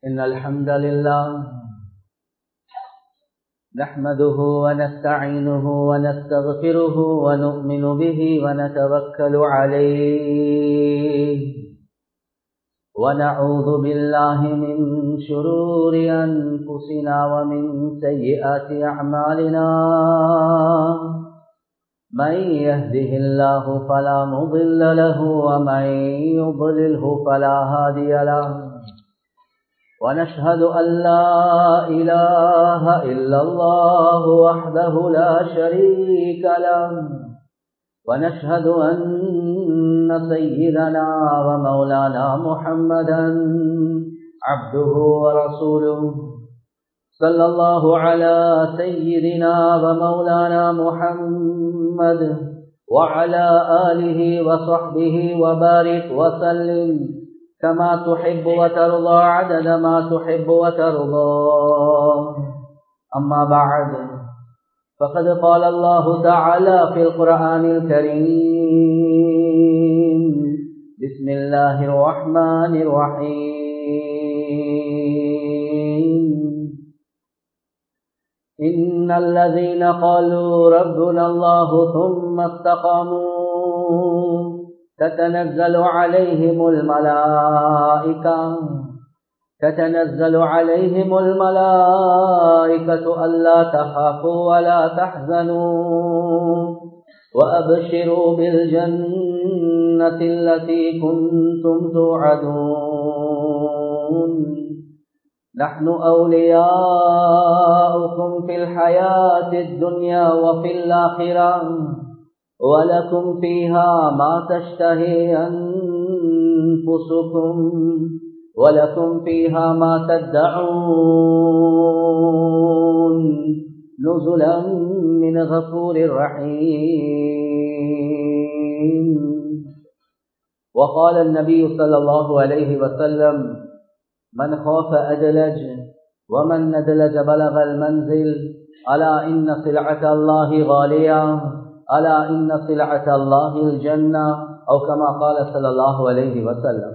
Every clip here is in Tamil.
إن الحمد لله نحمده ونستعينه ونستغفره ونؤمن به ونتوكل عليه ونعوذ بالله من شرور أنفسنا ومن سيئات أعمالنا من يهده الله فلا مضل له ومن يضلله فلا هادي له ونشهد أن لا إله إلا الله وحده لا شريك له ونشهد أن سيدنا ومولانا محمدا عبده ورسوله صلى الله على سيدنا ومولانا محمد وعلى آله وصحبه وبارك وسلم كما تحب وترضى عدد ما تحب وترضى أما بعد فقد قال الله تعالى في القرآن الكريم بسم الله الرحمن الرحيم إن الذين قالوا ربنا الله ثم استقاموا تتنزل عليهم الملائكة ألا تخافوا ولا تحزنوا وأبشروا بالجنة التي كنتم توعدون نحن أولياؤكم في الحياة الدنيا وفي الآخرة ولكم فيها ما تشتهي أنفسكم ولكم فيها ما تدعون نزلا من غفور رحيم. وقال النبي صلى الله عليه وسلم من خاف أدلج ومن ندلج بلغ المنزل ألا إن سلعة الله غالية ألا إن سلعة الله الجنة أو كما قال صلى الله عليه وسلم.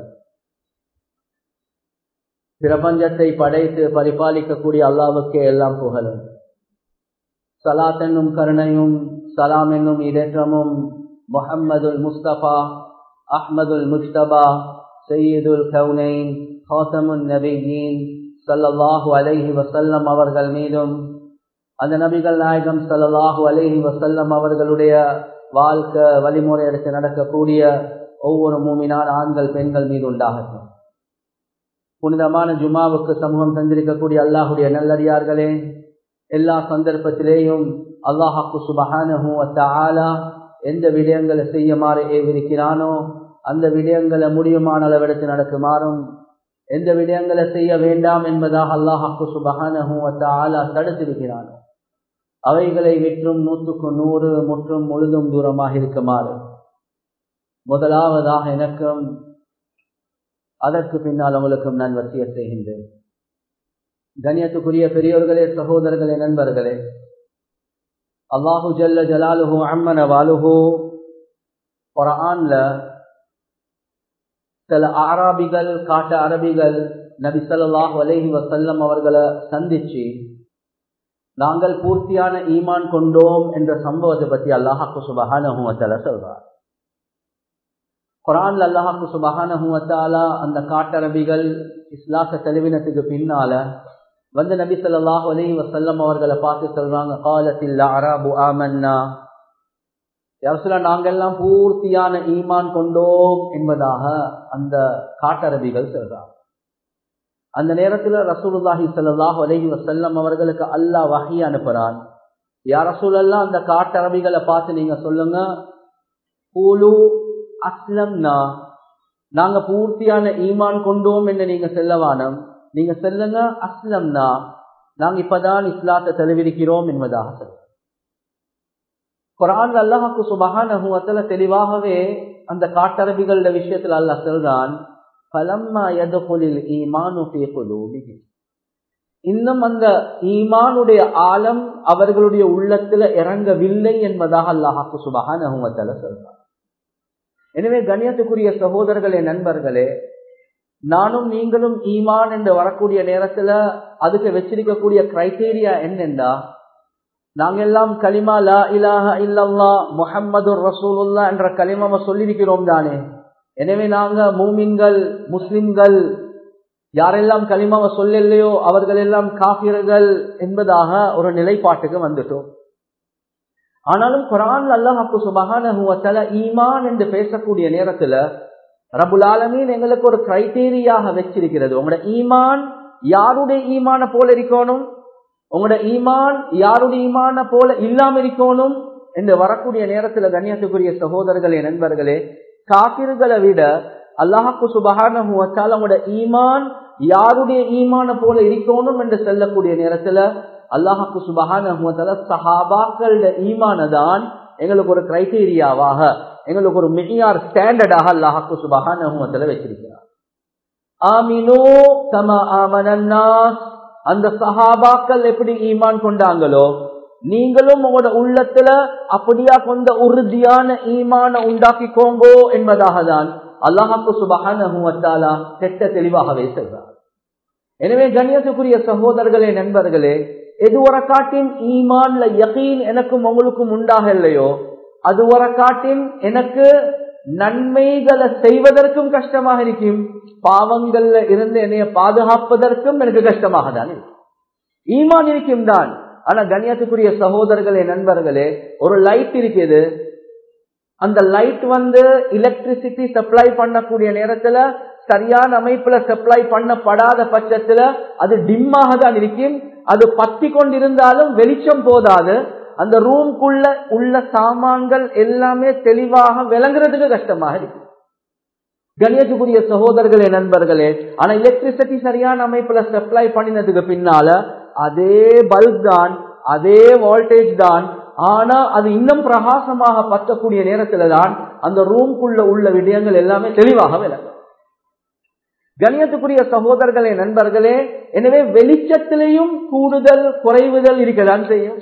பிரபஞ்சத்தை படைத்து பரிபாலிக்கக்கூடிய அல்லாஹ்வுக்கே எல்லாம் புகழும். ஸலாத் என்னும் கருணையும் சலாம் என்னும் இடேற்றமும் முஹம்மதுல் முஸ்தபா அஹ்மதுல் முஜ்தபா சையதுல் கௌனைன் ஹாத்தமுன் நபியீன் ஸல்லல்லாஹு அலைஹி வஸல்லம் அவர்கள் மீதும் அந்த நபிகள் நாயகம் ஸல்லல்லாஹு அலைஹி வஸல்லம் அவர்களுடைய வாழ்க்கை வழிமுறை எடுத்து நடக்கக்கூடிய ஒவ்வொரு மூமினான ஆண்கள் பெண்கள் மீது உண்டாகட்டும். புனிதமான ஜுமாவுக்கு சமூகம் தந்திருக்கக்கூடிய அல்லாஹுடைய நல்லடியார்களே, எல்லா சந்தர்ப்பத்திலேயும் அல்லாஹ்வுக்கு சுப்ஹானஹு வ தஆலா எந்த விடயங்களை செய்யுமாறு ஏவிருக்கிறானோ அந்த விடயங்களை முடியுமான அளவெடுத்து நடக்குமாறும், எந்த விடயங்களை செய்ய வேண்டாம் என்பதாக அல்லாஹ்வுக்கு சுப்ஹானஹு வ தஆலா தடுத்திருக்கிறானோ அவைகளை விற்றும் 100க்கு 100 முற்றும் முழுதும் தூரமாக இருக்குமாறு முதலாவதாக எனக்கும் அதற்கு பின்னால் உங்களுக்கும் நான் வசியத் செய்கின்றேன். கண்ணியத்துக்குரிய பெரியோர்களே, சகோதரர்களே, நண்பர்களே, அல்லாஹு ஜல்ல ஜலாலுஹு அம்மன வாலுஹு குர்ஆன்ல சில ஆராபிகள் காட்டு அரபிகள் நபி ஸல்லல்லாஹு அலைஹி வஸல்லம் அவர்களை சந்திச்சு நாங்கள் பூர்த்தியான ஈமான் கொண்டோம் என்ற சம்பவத்தை பற்றி அல்லாஹ்வுக்கு சுப்ஹானஹு வ தஆலா சொல்றார். குர்ஆன்ல அல்லாஹ்வுக்கு சுப்ஹானஹு வ தஆலா அந்த காட்டரபிகள் இஸ்லாத்தை தழுவினத்துக்கு பின்னால வந்து நபி ஸல்லல்லாஹு அலைஹி வஸல்லம் அவர்களை பார்த்து சொல்றாங்க, காலத்தில் அராபு ஆமன்னா, யா ரசூலல்லாஹ் நாங்கெல்லாம் பூர்த்தியான ஈமான் கொண்டோம் என்பதாக அந்த காட்டரபிகள் சொல்றாங்க. அந்த நேரத்தில் ரசூலுல்லாஹி ஸல்லல்லாஹு அலைஹி வஸல்லம் அவர்களுக்கு அல்லாஹ் வஹி அனுப்புறான். யா ரசூலல்லாஹ் அந்த காட்டரபிகளை பார்த்து நீங்க சொல்லுங்க, கூலு அஸ்லம்னா, நாங்க பூர்த்தியான ஈமான் கொண்டோம் என்று நீங்க செல்லவானம், நீங்க சொல்லுங்க அஸ்லம்னா, நாங்க இப்பதான் இஸ்லாத்தை தழுவிருக்கிறோம் என்பதாக சொல்லுங்க. குர்ஆன்ல அல்லாஹ்வுக்கு சுப்ஹானஹு வ தஆலா தெளிவாகவே அந்த காட்டரபிகளோட விஷயத்தில் அல்லாஹ் சொல்றான், ஃபலம்மா யதுகுலில் ஈமானு ஃபீ குலூபிஹிம், இன்னும் அந்த ஈமானுடைய ஆழம் அவர்களுடைய உள்ளத்துல இறங்கவில்லை என்பதாக அல்லாஹ்வுக்கு சுப்ஹானஹு வ தஆலா சொல்றான். எனவே கண்ணியத்துக்குரிய சகோதரர்களே, நண்பர்களே, நானும் நீங்களும் ஈமான் என்று வரக்கூடிய நேரத்துல அதுக்கு வச்சிருக்கக்கூடிய கிரைட்டீரியா என்னென்றா, நாங்க எல்லாம் கலிமா லா இலாஹ இல்லல்லாஹ் முஹம்மதுர் ரசூலுல்லாஹ் என்ற கலிமாவை சொல்லியிருக்கிறோம் தானே. எனவே நாங்க மூமின்கள், முஸ்லிம்கள், யாரெல்லாம் கலிமாவை சொல்லலையோ அவர்கள் எல்லாம் காஃபிர்கள் என்பதாக ஒரு நிலைப்பாட்டுக்கு வந்துட்டோம். ஆனாலும் குர்ஆன்ல அல்லாஹ் சுப்ஹானஹு வ தஆலா ஈமான் என்று பேசக்கூடிய நேரத்துல ரப்புல் ஆலமீன் எங்களுக்கு ஒரு கிரைட்டீரியாக வச்சிருக்கிறது. உங்களோட ஈமான் யாருடைய ஈமான போல இருக்கணும், உங்களோட ஈமான் யாருடைய ஈமான போல இல்லாம இருக்கணும் என்று வரக்கூடிய நேரத்துல கண்ணியத்துக்குரிய சகோதரர்களே, நண்பர்களே, காஃபிர்களை விட அல்லாஹ் சுப்ஹானஹு வ தஆலா உங்களோட ஈமான் யாருடைய ஈமான போல இருக்கணும் என்று சொல்லக்கூடிய நேரத்துல அல்லாஹ் சுப்ஹானஹு வ தஆலா சஹாபாக்களோட ஈமான தான் எங்களுக்கு ஒரு கிரைட்டீரியாவாக, எங்களுக்கு ஒரு மியார் ஸ்டாண்டர்டாக அல்லாஹ் சுப்ஹானஹு வ தஆலா வச்சிருக்கிறார். ஆமினூ கமா ஆமனன் நாஸ், அந்த சஹாபாக்கள் எப்படி ஈமான் கொண்டாங்களோ நீங்களும் உங்களோட உள்ளத்துல அப்படியா கொண்ட உறுதியான ஈமான உண்டாக்கிக்கோங்கோ என்பதாக தான் அல்லாஹ் சுப்ஹானஹு வ தஆலா திட்ட தெளிவாகவே சொல்றார். எனவே கண்ணியத்துக்குரிய சகோதரர்களே, நண்பர்களே, எதுவரை காட்டின் ஈமான்ல யகீன் எனக்கும் உங்களுக்கும் உண்டாக இல்லையோ அதுவரை காட்டின் எனக்கு நன்மைகளை செய்வதற்கும் கஷ்டமாக இருக்கும், பாவங்கள்ல இருந்து என்னைய பாதுகாப்பதற்கும் எனக்கு கஷ்டமாக தான் இருக்கும். ஈமான் இருக்கும் தான். ஆனா கண்ணியத்துக்குரிய சகோதரர்களே, நண்பர்களே, ஒரு லைட் இருக்குது. அந்த லைட் எலக்ட்ரிசிட்டி சப்ளை பண்ணக்கூடிய நேரத்துல சரியான அமைப்புல சப்ளை பண்ணப்படாத பட்சத்துல அது டிம்மாக தான் இருக்கும். அது பத்தி கொண்டிருந்தாலும் வெளிச்சம் போதாது. அந்த ரூம்குள்ள உள்ள சாமான்கள் எல்லாமே தெளிவாக விளங்குறதுக்கு கஷ்டமாக இருக்கு. கண்ணியத்துக்குரிய சகோதரர்களே, நண்பர்களே, ஆனா எலக்ட்ரிசிட்டி சரியான அமைப்புல சப்ளை பண்ணினதுக்கு பின்னால அதே பல்ப் தான், அதே வோல்டேஜ் தான், ஆனா அது இன்னும் பிரகாசமாக பற்றக்கூடிய நேரத்துல தான் அந்த ரூம்குள்ள உள்ள விடயங்கள் எல்லாமே தெளிவாக விளங்கும். கண்ணியத்துக்குரிய சகோதரர்களே, நண்பர்களே, எனவே வெளிச்சத்திலையும் கூடுதல் குறைவுதல் இருக்கதான் செய்யும்.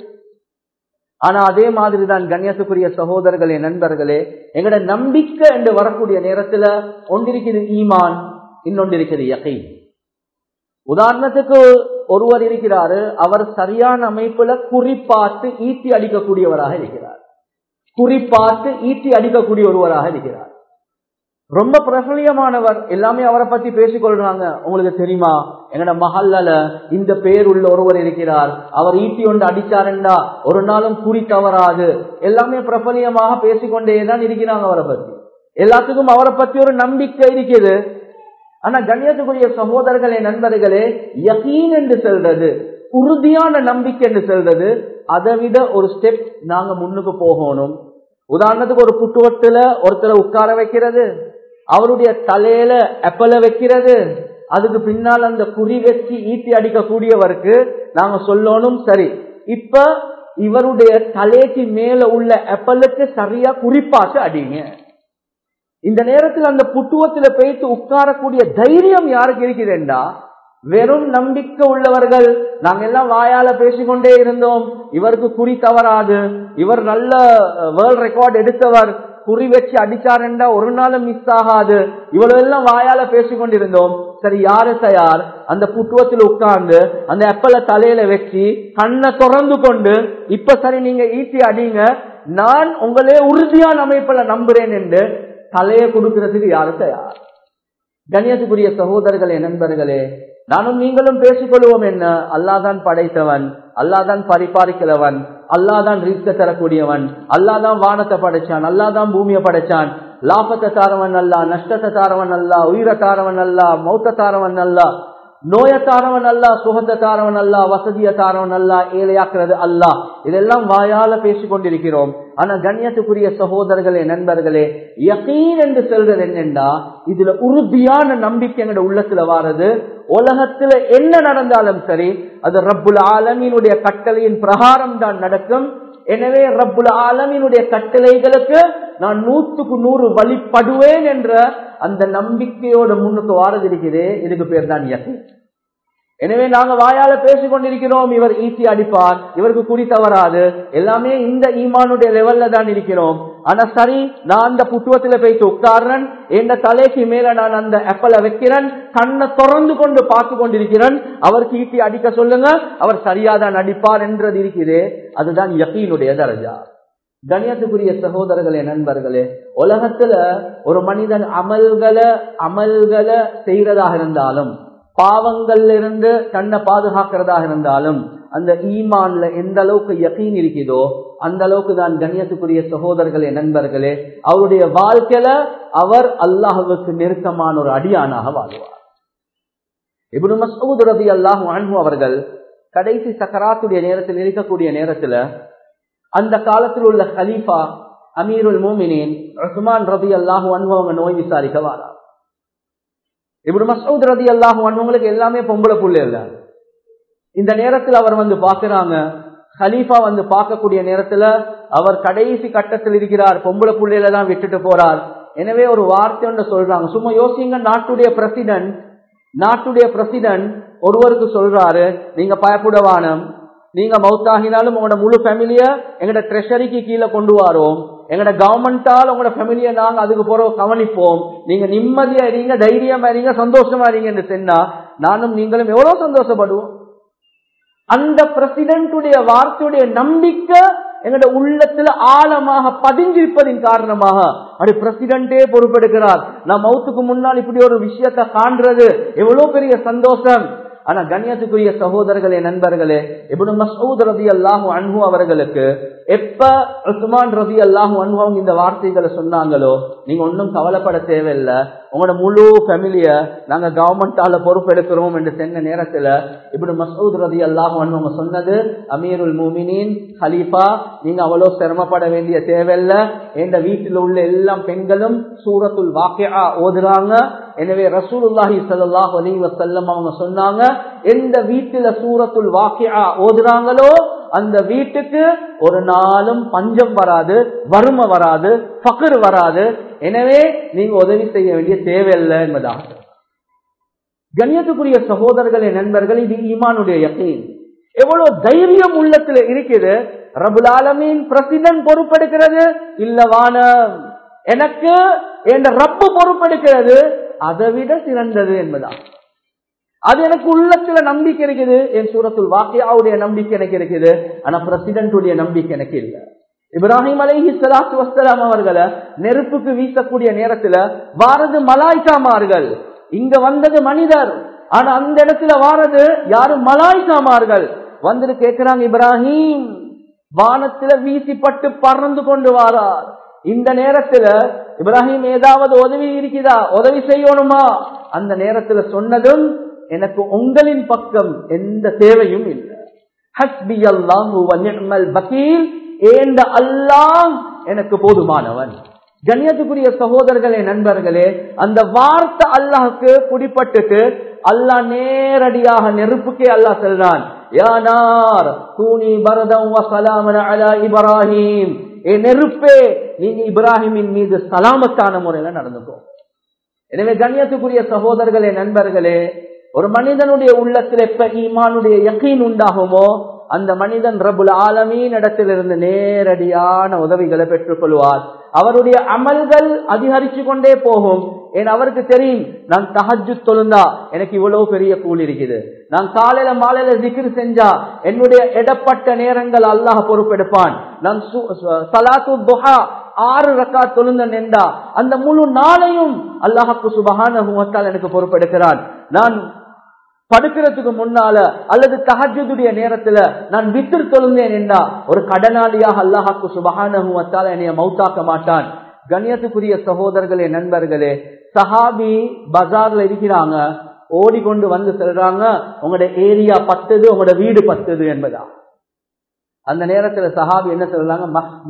ஆனா அதே மாதிரிதான் கண்ணியத்துக்குரிய சகோதரர்களே, நண்பர்களே, எங்கட நம்பிக்கை என்று வரக்கூடிய நேரத்துல ஒன்றிருக்கிறது ஈமான், இன்னொன்றிருக்கிறது யகீன். உதாரணத்துக்கு ஒருவர் இருக்கிறாரு, அவர் சரியான அமைப்புல குறிப்பாத்து ஈட்டி அடிக்கக்கூடியவராக இருக்கிறார். குறிப்பாத்து ஈட்டி அடிக்கக்கூடிய ஒருவராக இருக்கிறார். ரொம்ப பிரபலியமானவர், எல்லாமே அவரை பத்தி பேசிக்கொள்றாங்க. உங்களுக்கு தெரியுமா, எங்கட மஹல்லால இந்த பேர் உள்ள ஒருவர் இருக்கிறார், அவர் ஈட்டி ஒன்று அடிச்சாருண்டா ஒரு நாளும் குறி தவறாது, எல்லாமே பிரபலியமாக பேசிக்கொண்டேதான் இருக்கிறாங்க அவரை பத்தி. எல்லாத்துக்கும் அவரை பத்தி ஒரு நம்பிக்கை இருக்குது. ஆனா கண்ணியத்துக்குரிய சகோதரர்களே, நண்பர்களே, யகீன் என்று சொல்றது, உறுதியான நம்பிக்கை என்று சொல்றது, அதை விட ஒரு ஸ்டெப் நாங்க முன்னுக்கு போகணும். உதாரணத்துக்கு ஒரு புட்டுவத்துல ஒருத்தரை உட்கார வைக்கிறது, அவருடைய தலையில அப்பல வைக்கிறது, அதுக்கு பின்னால் அந்த குறி வச்சு ஈட்டி அடிக்கக்கூடியவருக்கு நாங்க சொல்லணும், சரி இப்ப இவருடைய தலைக்கு மேல உள்ள அப்பலுக்கு சரியா குறிப்பாக அடிங்க. இந்த நேரத்தில் அந்த புட்டுவத்துல போயிட்டு உட்காரக்கூடிய தைரியம் யாருக்கு இருக்கிறேன்டா, வெறும் நம்பிக்கை உள்ளவர்கள், நாங்க எல்லாம் வாயால பேசிக்கொண்டே இருந்தோம், இவருக்கு குறி தவறாது, இவர் நல்ல வேர்ல்ட் ரெக்கார்ட் எடுத்தவர், குறி வச்சு அடிச்சாருண்டா ஒரு நாளும் மிஸ் ஆகாது, இவ்வளவு எல்லாம் வாயால பேசிக்கொண்டிருந்தோம். சரி, யாரு தயார் அந்த புட்டுவத்தில் உட்கார்ந்து அந்த அப்பல தலையில வச்சு கண்ணை திறந்து கொண்டு இப்ப சரி நீங்க ஈட்டி அடிங்க, நான் உங்களே உறுதியான அமைப்புல நம்புறேன் என்று தலையை கொடுக்கிறதுக்கு யாரு தயார்? கண்ணியத்துக்குரிய சகோதரர்களே, நண்பர்களே, நானும் நீங்களும் பேசிக்கொள்வோம் என்ன, அல்லாதான் படைத்தவன், அல்லாதான் பரிபாலிக்கிறவன், அல்லாதான் ரிஸ்க தரக்கூடியவன், அல்லாதான் வானத்தை படைச்சான், அல்லாதான் பூமியை படைச்சான், லாபத்தை தாரவன் அல்ல, நஷ்டத்தை தாரவன் அல்ல, உயிரை தாரவன் அல்ல, மௌத்த தாரவன் அல்ல, நோயை தாரவன் அல்ல, சுகத்தை தாரவன் அல்ல, வசதியை தாரவன் அல்ல, ஏழையாக்குறது அல்ல. இதெல்லாம் வாயால பேசிக்கொண்டிருக்கிறோம். ஆனா கண்ணியத்துக்குரிய சகோதரர்களே, நண்பர்களே, யகீன் என்று சொல்றது என்னென்றா, இதுல உறுதியான நம்பிக்கை எங்க உள்ளத்துல வாரது. உலகத்துல என்ன நடந்தாலும் சரி அது ரப்புல் ஆலமீனுடைய கட்டளையின் பிரகாரம் தான் நடக்கும். எனவே ரப்புல் ஆலமீனுடைய கட்டளைகளுக்கு நான் 100% வழிபடுவேன் என்ற அந்த நம்பிக்கையோட முன்னுக்கு வாரது இருக்குது. இதுக்கு பேர் தான் யகீன். எனவே நாங்க வாயால பேசிக் கொண்டிருக்கிறோம், இவர் ஈட்டி அடிப்பார், இவருக்கு குறி தவறாது, எல்லாமே இந்த ஈமானுடைய லெவல்ல தான் இருக்கிறோம். ஆனா சரி, நான் அந்த புத்துவத்துல போயிட்டு உட்கார்றேன், என் தலைக்கு மேல நான் அந்த அப்பலை வைக்கிறேன், கண்ணை திறந்து கொண்டு பார்த்து கொண்டிருக்கிறேன், அவருக்கு ஈட்டி அடிக்க சொல்லுங்க, அவர் சரியாதான் அடிப்பார் என்றது இருக்கிறே, அதுதான் யகீனுடைய தரஜா. கண்ணியத்துக்குரிய சகோதரர்களே, நண்பர்களே, உலகத்துல ஒரு மனிதன் அமல்களை செய்யறதாக இருந்தாலும், பாவங்கள்ல இருந்து தன்னை பாதுகாக்கிறதாக இருந்தாலும், அந்த ஈமான்ல எந்த அளவுக்கு யகீன் இருக்குதோ அந்த அளவுக்கு தான் கண்ணியத்துக்குரிய சகோதரர்களே, நண்பர்களே, அவருடைய வாழ்க்கையில அவர் அல்லாஹ்வுக்கு நெருக்கமான ஒரு அடியானாக வாழ்வார். இப்னு மஸ்ஊத் ரலியல்லாஹு அன்ஹு அவர்கள் கடைசி சக்கராத்துடைய நேரத்தில் இருக்கக்கூடிய நேரத்துல அந்த காலத்தில் உள்ள கலீஃபா அமீருல் மோமினின் உஸ்மான் ரலியல்லாஹு அன்ஹு அவங்க நோய் விசாரிக்க வரார். இப்னு மஸ்ஊத் ரலியல்லாஹு அன்ஹு உங்களுக்கு எல்லாமே பொம்பளை புள்ளை இல்ல. இந்த நேரத்தில் அவர் வந்து பாக்குறாங்க, கலீஃபா வந்து பார்க்கக்கூடிய நேரத்துல அவர் கடைசி கட்டத்தில் இருக்கிறார், பொம்பளை புள்ளையில தான் விட்டுட்டு போறார். எனவே ஒரு வார்த்தை ஒன்று சொல்றாங்க, சும்மா யோசிங்க, நாட்டுடைய பிரசிடென்ட் ஒருவருக்கு சொல்றாரு, நீங்க பயப்படவானம், நீங்க மௌத்தாகினாலும் உங்களோட முழு ஃபேமிலிய எங்கட ட்ரெஷரிக்கு கீழே கொண்டு வரோம், எங்கட கவர்மெண்டால் உங்களோட ஃபேமிலியை நாங்க அதுக்கு போற கவனிப்போம், நீங்க நிம்மதியா இருங்க, தைரியமா இருங்க, சந்தோஷமா இருங்க என்று சொன்னா நானும் நீங்களும் எவ்வளவு சந்தோஷப்படுவோம். அந்த பிரசிடென்டுடைய வார்த்தையுடைய நம்பிக்கை எங்கட உள்ளத்துல ஆழமாக பதிஞ்சிருப்பதின் காரணமாக அப்படி பிரசிடென்டே பொறுப்பெடுக்கிறார். நான் மௌத்துக்கு முன்னால் இப்படி ஒரு விஷயத்தை காண்றது எவ்வளவு பெரிய சந்தோஷம். ஆனா கண்ணியத்துக்குரிய சகோதரர்களே, நண்பர்களே, இப்னு மஸ்ஊத் ரலியல்லாஹு அன்ஹு அவர்களுக்கு எப்ப உஸ்மான் ரலியல்லாஹு அன்ஹு அவங்க இந்த வார்த்தைகளை சொன்னாங்களோ, நீங்க ஒன்னும் கவலைப்பட தேவையில்லை, உங்களோட முழு ஃபேமிலிய நாங்க கவர்மெண்டால பொறுப்பெடுக்கிறோம் என்று சொன்ன நேரத்துல இப்னு மஸ்ஊத் ரலியல்லாஹு அன்ஹு அவங்க சொன்னது, அமீருல் முஃமினீன் கலீஃபா, நீங்க அவ்வளவு சிரமப்பட வேண்டிய தேவையில்லை, என்ற வீட்டில் உள்ள எல்லா பெண்களும் சூரத்துல் வாக்கிஆ ஓதுறாங்க. எனவே ரசூலுல்லாஹி ஸல்லல்லாஹு அலைஹி வஸல்லம் அவங்க சொன்னாங்க, எந்த வீட்டில சூரத்துல் வாக்கிஆ ஓதுறாங்களோ அந்த வீட்டுக்கு ஒரு நாளும் பஞ்சம் வராது, வறுமை வராது, ஃபக்ர் வராது. எனவே நீங்க உதவி செய்ய வேண்டிய தேவையில்லை என்பதாக. கண்ணியத்துக்குரிய சகோதரர்களே, நண்பர்கள், இது ஈமானுடைய யகீன். எவ்வளவு தைரியம் உள்ளத்துல இருக்குது. ரப்புல் ஆலமீன் பிரசிடென்ட் பொறுப்பெடுக்கிறது இல்லவான, எனக்கு என் ரப்பு பொறுப்பெடுக்கிறது அதை விட சிறந்தது என்பதா. அது எனக்கு உள்ளத்துல நம்பிக்கை இருக்குது. என் சூரத்துல் வாக்கியாவுடைய நம்பிக்கை எனக்கு இருக்குது, ஆனா பிரசிடென்டுடைய நம்பிக்கை எனக்கு இல்லை. இப்ராஹிம் அலைஹிஸ்ஸலாத்து வஸ்ஸலாம் அவர்களை நெருப்புக்கு வீசக்கூடிய நேரத்துல வாரது மலாய்க்காமார்கள், இங்க வந்தது மனிதர், ஆனா அந்த இடத்துல வாரது யாரும் மலாய்க்காமார்கள் வந்துட்டு கேட்கிறாங்க, இப்ராஹிம் வானத்துல வீசிப்பட்டு பறந்து கொண்டு வாரார், இந்த நேரத்துல இப்ராஹிம் ஏதாவது உதவி இருக்குதா, உதவி செய்யணுமா? அந்த நேரத்துல சொன்னதும், எனக்கு உங்களின் பக்கம் எந்த தேவையும் இல்லை, ஹஸ்பி அல்லாஹு வ நிஅமல் வக்கீல், ஏண்ட அல்லாஹ் எனக்கு போதுமானவன். கண்ணியத்துக்குரிய சகோதரர்களே, நண்பர்களே, அந்த வார்த்தை அல்லாஹ்க்கு குடிப்பட்டுட்டு அல்லாஹ் நேரடியாக நெருப்புக்கே அல்லாஹ் சொல்றான், யா நார் கூனி பரதம் வ ஸலாமன் அலா இப்ராஹிம், ஏ நெருப்பே நீங்க இப்ராஹிமின் மீது சலாமத்தான முறையில நடந்துக்கோ. எனவே கண்ணியத்துக்குரிய சகோதரர்களே, நண்பர்களே, ஒரு மனிதனுடைய உள்ளத்தில் எப்ப ஈமானுடைய யகீன் உண்டாகுமோ அந்த மனிதன் ரப்புல் ஆலமீன் இடத்திலிருந்து நேரடியான உதவிகளை பெற்றுக் கொள்வார். அவருடைய அமல்கள் அதிகரிச்சு கொண்டே போகும். ஏன் அவருக்கு தெரியும், நான் தஹஜ்ஜுத் தொழுந்தா எனக்கு இவ்வளவு பெரிய கூலி இருக்குது, நான் காலையில மாலையில ஜிக்ர் செஞ்சா என்னுடைய இடப்பட்ட நேரங்கள் அல்லாஹ் பொறுப்பெடுப்பான், நான் ஸலாத்து துஹா 6 ரக்காத் தொழுந்த நின்றா அந்த முழு நாளையும் அல்லாஹ்வுக்கு சுப்ஹானஹு வ தஆலா எனக்கு பொறுப்பெடுக்கிறான், நான் படுக்கிறதுக்கு முன்னால அல்லது தஹஜ்ஜுடைய நேரத்துல நான் வித்ர் தொழுந்தேன் என்றா ஒரு கடனாளியாக அல்லாஹ்வுக்கு சுப்ஹானஹு வ தஆலா என்னைய மௌத்தாக்க மாட்டான். கண்ணியத்துக்குரிய சகோதரர்களே, நண்பர்களே, சஹாபி பஜார்ல இருக்கிறாங்க, ஓடிக்கொண்டு வந்து சொல்றாங்க, உங்களோட ஏரியா 10, உங்களோட வீடு 10 என்பதா. அந்த நேரத்துல சஹாபி என்ன சொல்றாங்க,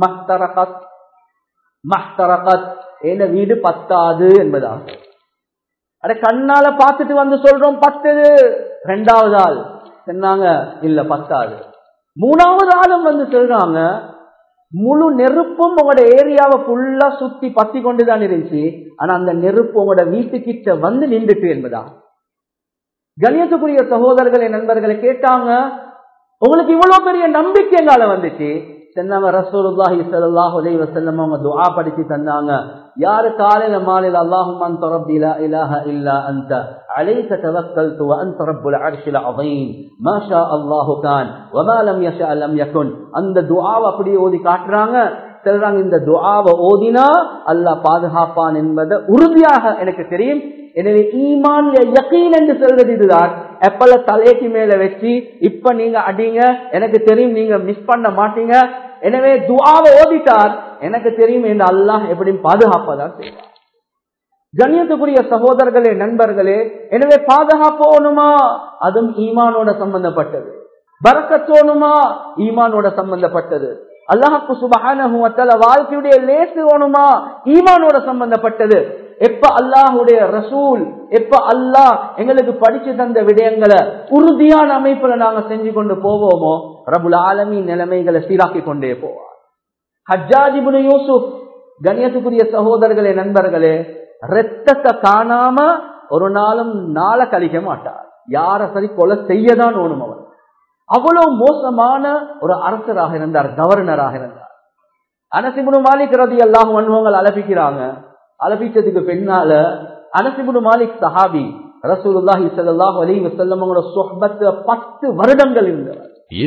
மஹ்தரகத், என் வீடு 10 என்பதா. அட கண்ணால பார்த்துட்டு வந்து சொல்றோம் 10. ரெண்டாவது ஆள் சொன்னாங்க இல்ல 10. மூணாவது ஆளும் வந்து சொல்றாங்க, முழு நெருப்பும் உங்களோட ஏரியாவை ஃபுல்லா சுத்தி பத்தி கொண்டுதான் இருந்துச்சு, ஆனா அந்த நெருப்பு உங்களோட வீட்டுக்கிட்ட வந்து நின்றுட்டு என்பதா. கண்ணியத்துக்குரிய சகோதரர்களே நண்பர்களை கேட்டாங்க, உங்களுக்கு இவ்வளவு பெரிய நம்பிக்கை எங்கால வந்துச்சு? சொன்னாங்க, ரசூலுல்லாஹி ஸல்லல்லாஹு அலைஹி வஸல்லம் அவங்க துஆ படிச்சு தந்தாங்க. யாரு காலையில மாலையில அல்லாஹும்ம அன்த ரப்பி லா இலாஹ இல்லா அன்த அலைக தவக்கல்து வ அன்த ரப்புல் அர்ஷில் அஸீம் மா ஷா அல்லாஹு கான் வ மா லம் யஷா லம் யகுன். அந்த துஆவை அப்படியே ஓதி காட்டுறாங்க. சொல்றாங்க, இந்த துஆவை ஓதினா அல்லாஹ் பாதுகாப்பான் என்பது உறுதியாக எனக்கு தெரியும். எனவே ஈமான்ல யகீன் என்று சொல்றது இதுதான். எப்பல தலைக்கு மேல வச்சு இப்ப நீங்க அடிங்க, எனக்கு தெரியும் நீங்க மிஸ் பண்ண மாட்டீங்க. எனவே துஆவை ஓதிட்டார், எனக்கு தெரியும் என்று அல்லாஹ் எப்படி பாதுகாப்பதான் செய்வார். கண்ணியத்துக்குரிய சகோதரர்களே நண்பர்களே, எனவே பாதுகாப்போனுமா, அதுவும் ஈமானோட சம்பந்தப்பட்டது. பரக்கத்தோனுமா, ஈமானோட சம்பந்தப்பட்டது. அல்லாஹ்வுக்கு சுப்ஹானஹு வ தஆலா வாழ்க்கையுடைய லேசு ஓனுமா, ஈமானோட சம்பந்தப்பட்டது. எப்ப அல்லாஹ்வுடைய ரசூல், எப்ப அல்லாஹ் எங்களுக்கு படிச்சு தந்த விடயங்களை உறுதியான அமைப்புல நாங்க செஞ்சு கொண்டு போவோமோ, ரப்புல் ஆலமீன் நிலைமைகளை சீராக்கி கொண்டே போவார். ஹஜ்ஜாஜ் இப்னு யூசுப், கண்ணியத்துக்குரிய சகோதரர்களே நண்பர்களே, ரத்தத்தை காணாம ஒரு நாளும் நாளை கழிக்க மாட்டார். யார சரி கொலை செய்யதான் ஓணும். அவர் அவ்வளவு மோசமான ஒரு அரசராக இருந்தார், கவர்னராக இருந்தார். அனஸ் இப்னு மாலிக் ரலியல்லாஹு அன்ஹு அலபிக்கிறாங்க. அலபிச்சதுக்கு பின்னால அனஸ் இப்னு மாலிக் சஹாபி, ரசூலுல்லாஹி ஸல்லல்லாஹு அலைஹி வஸல்லம் அவங்களோட சுஹ்பத்ல 10 வருடங்கள் இருந்தவர்.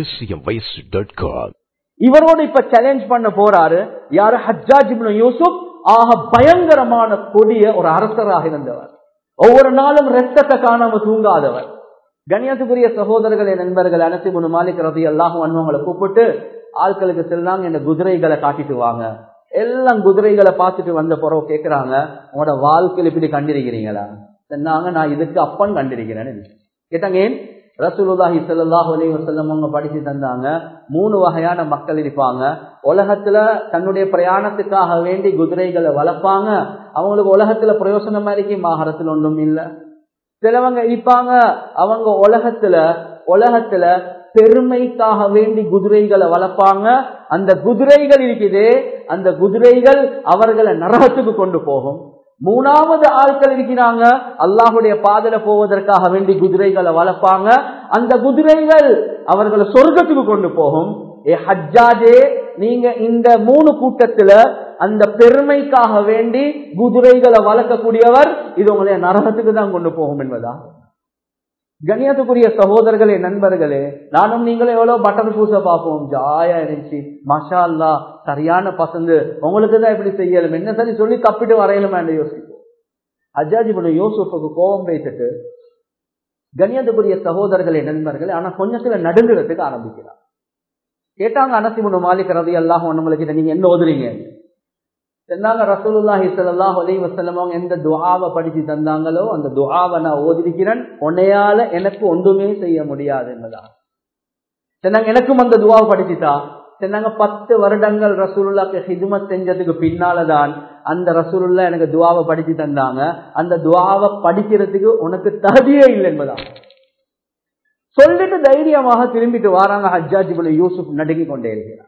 இவரோட இப்ப சேலஞ்ச் பண்ண போறாரு யாரு? ஹஜ்ஜாஜ் இப்னு யூசுப். ஆக பயங்கரமான கொடிய ஒரு அரசராக இருந்தவர். ஒவ்வொரு நாளும் ரத்தத்தை காணாம தூங்காதவர். கண்ணியத்துக்குரிய சகோதரர்களே நண்பர்கள், அனஸ் இப்னு மாலிக் ரலியல்லாஹு அன்ஹு அவங்களை கூப்பிட்டு ஆட்களுக்கு செல்றாங்க, இந்த குதிரைகளை காட்டிட்டு வாங்க. எல்லாம் குதிரைகளை பார்த்துட்டு வந்த பிறகு கேட்கிறாங்க, உங்களோட வாழ்க்கையில் இப்படி கண்டிருக்கிறீங்களா? சொன்னாங்க, நான் இதுக்கு அப்பன் கண்டிருக்கிறேன்னு. கேட்டாங்க, ஏன்? ரசூலுல்லாஹி ஸல்லல்லாஹு அலைஹி வஸல்லம் அவங்க படிச்சு தந்தாங்க, 3 வகையான மக்கள் இருப்பாங்க. உலகத்துல தன்னுடைய பிரயாணத்துக்காக வேண்டி குதிரைகளை வளர்ப்பாங்க. அவங்களுக்கு உலகத்துல பிரயோசனமா இருக்கு, மாகரத்தில் ஒன்றும் இல்லை. சிலவங்க இருப்பாங்க, அவங்க உலகத்துல பெருமைக்காக வேண்டி குதிரைகளை வளர்ப்பாங்க. அந்த குதிரைகள் இருக்குது, அந்த குதிரைகள் அவர்களை நரகத்துக்கு கொண்டு போகும். 3வது ஆட்கள் இருக்கிறாங்க, அல்லாஹ்வுடைய பாதையில போவதற்காக வேண்டி குதிரைகளை வளர்ப்பாங்க. அந்த குதிரைகள் அவர்களை சொர்க்கத்துக்கு கொண்டு போகும். ஏ ஹஜ்ஜாஜே, நீங்க இந்த 3 கூட்டத்துல அந்த பெருமைக்காக வேண்டி குதிரைகளை வளர்க்கக்கூடியவர், இது உங்களை நரகத்துக்கு தான் கொண்டு போகும் என்பதா? கண்ணியத்துக்குரிய சகோதரர்களே நண்பர்களே, நானும் நீங்களும் எவ்வளவு பட்டன் பூச பார்ப்போம், ஜாயா இருந்துச்சு, மஷா அல்லாஹ், சரியான பசந்து, உங்களுக்கு தான் இப்படி செய்யலும், என்ன சரி சொல்லி தப்பிட்டு வரையலுமா என்று யோசிப்போம். ஹஜ்ஜாஜ் இப்னு யூசுஃபுக்கு கோபம் வைத்துட்டு, கண்ணியத்துக்குரிய சகோதரர்களே நண்பர்களே, ஆனா கொஞ்சத்துல நடுங்குறதுக்கு ஆரம்பிக்கிறார். கேட்டாங்க அனஸ் இப்னு மாலிக் ரலியல்லாஹு அன்ஹு கிட்ட, நீங்க என்ன ஓதுறீங்க? சொன்னாங்க, ரசூலுல்லாஹி ஸல்லல்லாஹு அலைஹி வஸல்லம் அவங்க எந்த துஆவை படிச்சு தந்தாங்களோ அந்த துஆவை நான் ஓதிருக்கிறேன், உன்னையால எனக்கு ஒன்றுமே செய்ய முடியாது என்பதா சொன்னாங்க. எனக்கும் அந்த துஆவை படிச்சுட்டா. சொன்னாங்க, 10 வருடங்கள் ரசூலுல்லாஹ்க்கு ஹிதுமத் செஞ்சதுக்கு பின்னாலதான் அந்த ரசூலுல்லாஹ் எனக்கு துஆவை படிச்சு தந்தாங்க. அந்த துஆவை படிக்கிறதுக்கு உனக்கு தகுதியே இல்லை என்பதா சொல்லிட்டு தைரியமாக திரும்பிட்டு வராங்க. ஹஜ்ஜாஜ் இப்னு யூசுப் நடுங்கி கொண்டே இருக்கிறார்.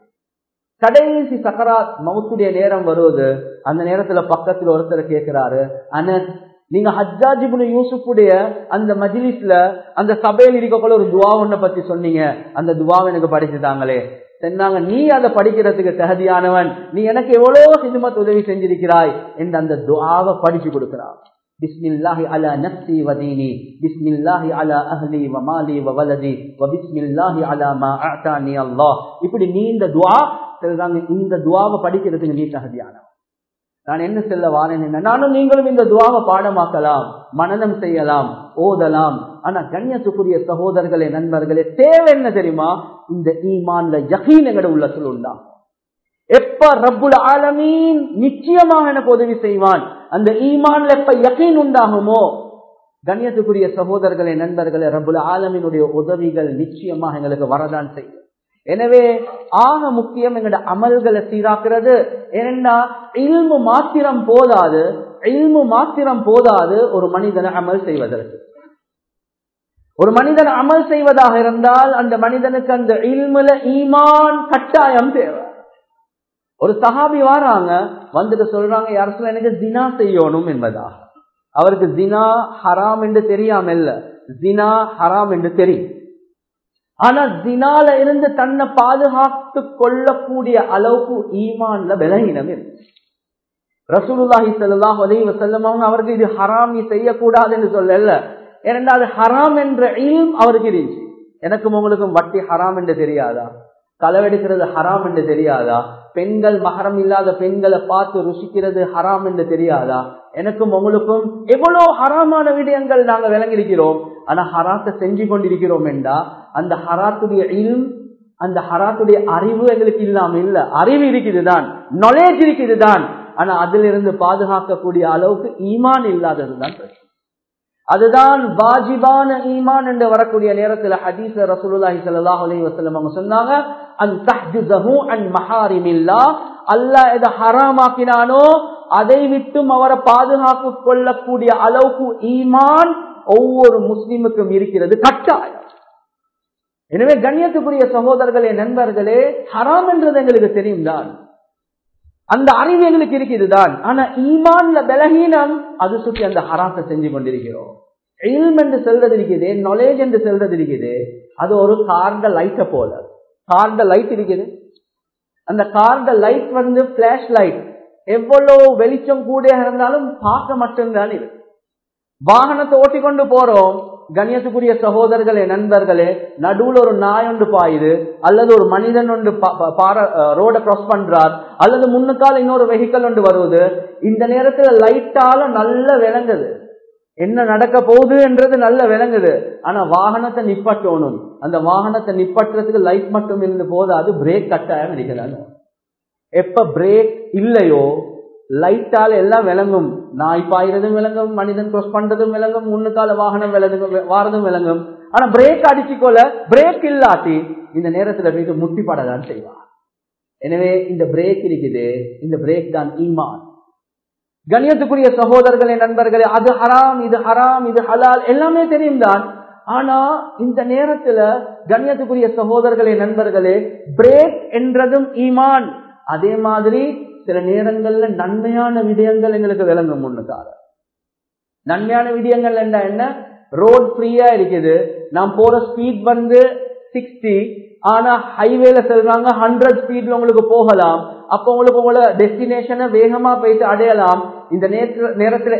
கடைசி சக்கராத் மவுத்துடைய நேரம் வருவது. அந்த நேரத்துல பக்கத்துல ஒருத்தர் கேட்கிறாரு, அனஸ், நீங்க ஹஜ்ஜாஜ் இப்னு யூசுஃபுடைய அந்த மஜ்லிஸ்ல அந்த சபையில் இருக்கக்குள்ள ஒரு துஆ ஒன்ன பத்தி சொன்னீங்க, அந்த துஆவை எனக்கு படிச்சுட்டாங்களே. சொன்னாங்க, நீ அதை படிக்கிறதுக்கு தகுதியானவன், நீ எனக்கு எவ்வளவு ஹிதுமத் உதவி செஞ்சிருக்கிறாய் என்று அந்த துஆவை படிச்சு கொடுக்கிறார். பிஸ்மில்லாஹி அலா நஃப்ஸி வ தீனி, பிஸ்மில்லாஹி அலா அஹ்லி வ மாலி வ வலதி வ பிஸ்மில்லாஹி அலா மா அஅதானி அல்லாஹ். இப்படி நீண்ட துஆ சொல்றாங்க. இந்த துஆவை படிக்கிறதுக்கு நீ தகுதியானவன். நான் என்ன சொல்ல வாரேன், நானும் நீங்களும் இந்த துஆவை பாடமாக்கலாம், மனனம் செய்யலாம், ஓதலாம். ஆனா கண்ணியத்துக்குரிய சகோதரர்களே நண்பர்களே, தேவை என்ன தெரியுமா? இந்த ஈமான்ல யகீன் எங்கட உள்ளத்துல உண்டாகும். எப்ப ரப்புல் ஆலமீன் நிச்சயமாக எனக்கு உதவி செய்வான், அந்த ஈமான்ல எப்ப யகீன் உண்டாகுமோ, கண்ணியத்துக்குரிய சகோதரர்களே நண்பர்களே, ரப்புல் ஆலமீனுடைய உதவிகள் நிச்சயமாக எங்களுக்கு வரதான் செய்யும். எனவே ஆக முக்கியம் எங்களோட அமல்களை சீராக்குறது. ஏன்னா இல்மு மாத்திரம் போதாது ஒரு மனிதனை அமல் செய்வதற்கு. ஒரு மனிதன் அமல் செய்வதாக இருந்தால் அந்த மனிதனுக்கு அந்த இல்முல ஈமான் கட்டாயம் தேவை. ஒரு சஹாபி வாராங்க, வந்துட்டு சொல்றாங்க, யார் சொல்ல எனக்கு ஜினா செய்யணும் என்பதாக. அவருக்கு ஜினா ஹராம் என்று தெரியாம இல்ல, ஜினா ஹராம் என்று தெரியும். ஆனா ஜினால இருந்து தன்னை பாதுகாத்து கொள்ளக்கூடிய அளவுக்கு ஈமான்ல பலகீனம் இருக்கு. ரசூலுல்லாஹி ஸல்லல்லாஹு அலைஹி வஸல்லம் அவங்க அவருக்கு இது ஹராம், நீ செய்யக்கூடாது என்று சொல்லல. ஏனென்றா அது ஹராம் என்ற இல்ம் அவருக்கு இருந்துச்சு. எனக்கும் உங்களுக்கும் வட்டி ஹராம் என்று தெரியாதா? களவெடுக்கிறது ஹராம் என்று தெரியாதா? பெண்கள் மஹரம் இல்லாத பெண்களை பார்த்து ருசிக்கிறது ஹராம் என்று தெரியாதா? எனக்கும் உங்களுக்கும் எவ்வளவு ஹராமான விடயங்கள் நாங்கள் விளங்கியிருக்கிறோம். ஆனா ஹராத்தை செஞ்சு கொண்டிருக்கிறோம் என்றா அந்த ஹராத்துடைய இல்ம், அந்த ஹராத்துடைய அறிவு எங்களுக்கு இல்லாம இல்ல. அறிவு இருக்குதுதான், நாலேஜ் இருக்குதுதான். ஆனா அதிலிருந்து பாதுகாக்கக்கூடிய அளவுக்கு ஈமான் இல்லாததுதான் பிரச்சனை. அதுதான் வாஜிபான ஈமான் என்று வரக்கூடிய நேரத்தில் ஹதீஸ்ல ரசூலுல்லாஹி ஸல்லல்லாஹு அலைஹி வஸல்லம் அவங்க சொன்னாங்க, அன் தஹ்ஜுஸஹு அன் மஹாரிமில்லாஹ், அல்லாஹ் எதை ஹராமாக்கினானோ அதை விட்டும் அவரை பாதுகாத்து கொள்ளக்கூடிய அளவுக்கு ஈமான் ஒவ்வொரு முஸ்லிமுக்கும் இருக்கிறது கட்டாயம். எனவே கண்ணியத்துக்குரிய சகோதரர்களே, நண்பர்களே, ஹராம் என்றது எங்களுக்கு தெரியும் தான், அந்த அறிவு எங்களுக்கு இருக்குதுதான். ஆனா ஈமான்ல பலகீனம், அது சுற்றி அந்த ஹராத்தை செஞ்சு கொண்டிருக்கிறோம். இல்ம் என்று செல்றது இருக்குது, நாலேஜ் என்று செல்றது இருக்குது. அது ஒரு கார்ட லைட்ட போல. கார்ட லைட் இருக்குது, அந்த கார்ட லைட் பிளாஷ் லைட், எவ்வளவு வெளிச்சம் கூட இருந்தாலும் பார்க்க மட்டும்தான் இருக்கு. வாகனத்தை ஓட்டிக்கொண்டு போறோம், கண்ணியத்துக்குரிய சகோதரர்களே, நண்பர்களே, நடுவுல ஒரு நாய் ஒன்று பாயுது, அல்லது ஒரு மனிதன் ஒன்று ரோட கிராஸ் பண்றார், அல்லது முன்னுக்கால இன்னொரு வெஹிக்கல் ஒன்று வருவது. இந்த நேரத்துல லைட்டால நல்ல விளங்குது, என்ன நடக்க போகுது என்றது நல்ல விளங்குது. ஆனா வாகனத்தை நிப்பட்டணும். அந்த வாகனத்தை நிப்பட்டுறதுக்கு லைட் மட்டும் இருந்து போது, அது பிரேக் கட்டாயம் இருக்கிறாங்க. எப்ப பிரேக் இல்லையோ லைட்டால எல்லாம் விளங்கும். நாய் பாயிறதும் விளங்கும், மனிதன் கிராஸ் பண்றதும் விளங்கும், முன்னுக்கால வாகனம் வாரதும் விளங்கும். ஆனா பிரேக் அடிச்சுக்கொள்ள, பிரேக் இல்லாட்டி இந்த நேரத்துல போயிட்டு முட்டிப்படதான் செய்வார். எனவே இந்த பிரேக் இருக்குது, இந்த பிரேக் தான் ஈமான். கண்ணியத்துக்குரிய சகோதரர்களே, நண்பர்களே, அது ஹராம், இது ஹராம், இது ஹலால் எல்லாமே தெரியும் தான். ஆனா இந்த நேரத்துல கண்ணியத்துக்குரிய சகோதரர்களே, நண்பர்களே, பிரேக் என்றதும் ஈமான். அதே மாதிரி சில நேரங்கள்ல நன்மையான விடயங்கள் எங்களுக்கு விளங்கும். முன்னுக்கால நன்மையான விடயங்கள் என்ன? ரோட் ஃப்ரீயா இருக்குது, நாம் போற ஸ்பீட் 60, ஆனா ஹைவேல செல்றாங்க 100 ஸ்பீட்ல உங்களுக்கு போகலாம். அப்ப உங்களுக்கு உங்களோட டெஸ்டினேஷனை வேகமா போயிட்டு அடையலாம். இந்த நேரத்துல